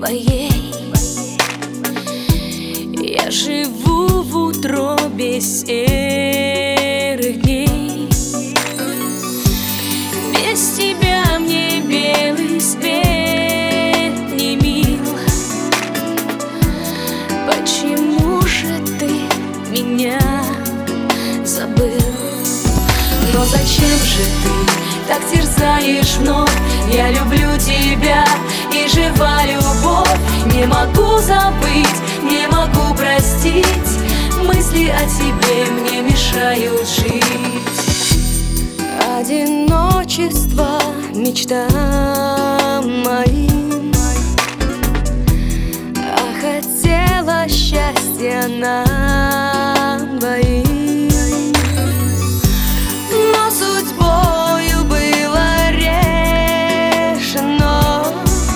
твоей. Я живу в утробе серых дней. Без тебя мне белый свет не мил. Почему же ты меня забыл? Но зачем же ты так терзаешь вновь? Я люблю тебя, и жива любовь. Не могу забыть, не могу простить. Мысли о тебе мне мешают жить. Одиночество мечтам моим, а хотела счастья нам двоим. Но судьбою было решено,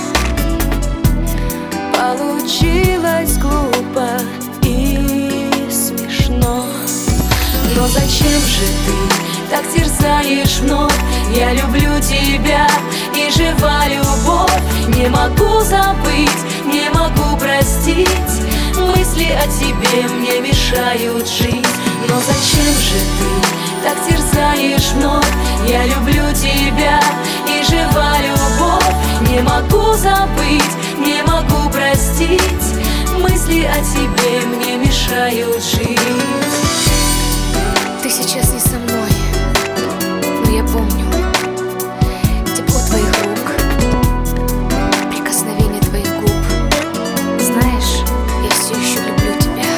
получилось глупо и смешно. Но зачем же ты так терзаешь вновь? Я люблю тебя, и жива любовь. Не могу забыть, не могу простить. Мысли о тебе мне мешают жить. Но зачем же ты так терзаешь вновь? Я люблю тебя, и жива любовь. Не могу забыть, не могу простить. Мысли о тебе мне мешают жить. Ты сейчас не со мной, но я помню тепло твоих рук, прикосновение твоих губ. Знаешь, я все еще люблю тебя.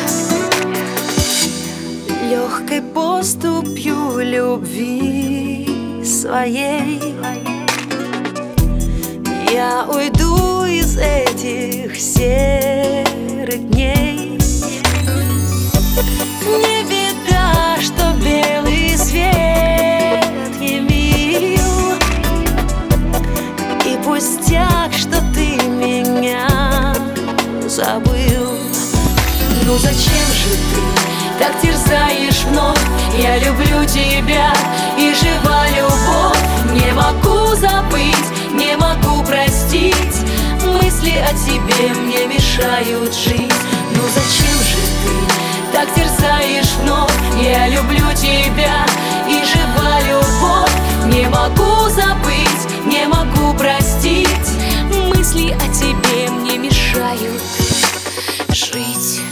Легкой поступью любви своей я уйду из этих серых дней. Не беда, что белый свет не мил, и пустяк, что ты меня забыл. Ну зачем же ты так терзаешь вновь? Я люблю тебя, и жива любовь. Не могу забыть, не могу простить. Мысли о тебе мне мешают жить. Ну зачем же ты так терзаешь вновь? Я люблю тебя, и жива любовь. Не могу забыть, не могу простить. Мысли о тебе мне мешают жить.